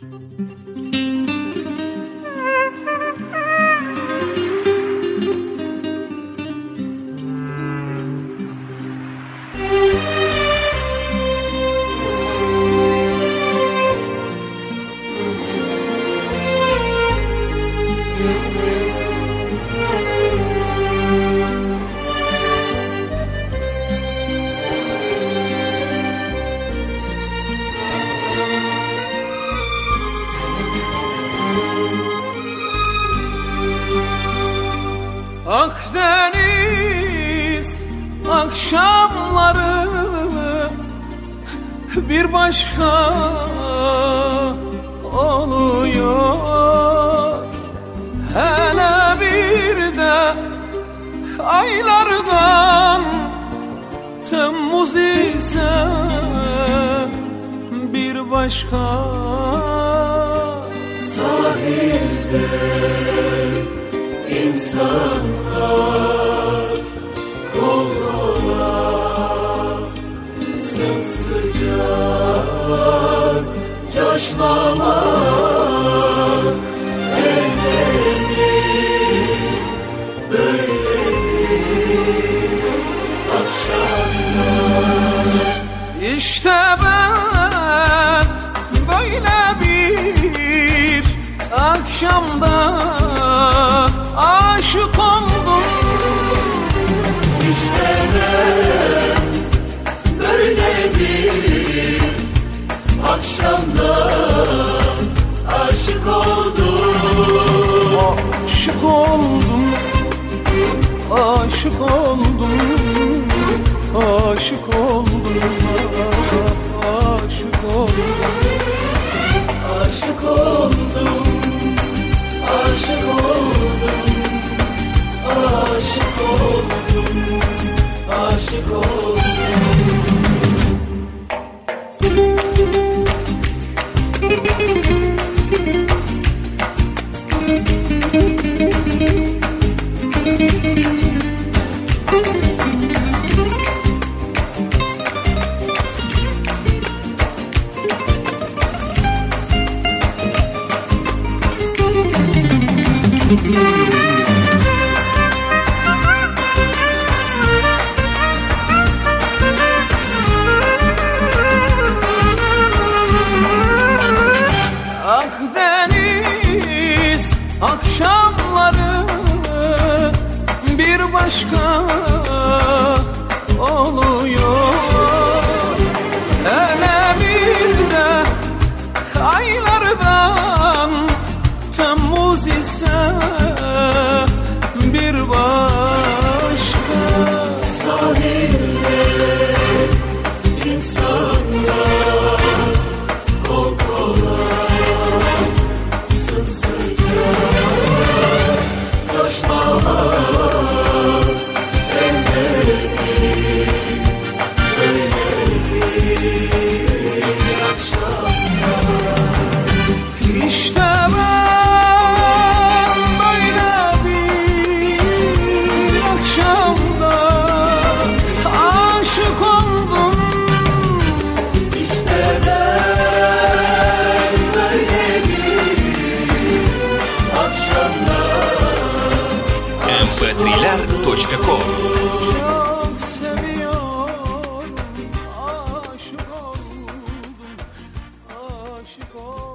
Akdeniz akşamları bir başka oluyor. Hele bir de aylardan Temmuz ise bir başka. Sahilde İnsanlar kol kola sımsıcak coşmamak ellerini böyle bir akşamlar. İşte ben böyle bir akşamda aşık oldum. İşte ben böyle bir akşamda aşık oldum. Aşık oldum, aşık oldum, aşık oldum, aşık oldum, aşık oldum, aşık oldum, aşık oldum, aşık oldum. Akdeniz akşamları bir başka oluyor. Hele bir de aylardan Temmuz ise bir başka. Sahilde insanlar kol kola sımsıcak coşmalar ellerini böyle bir akşamlar. İşte ben böyle bir akşamda aşık oldum. İşte ben böyle bir akşamda mp3.com Çok seviyorum, aşık oldum, aşık oldum.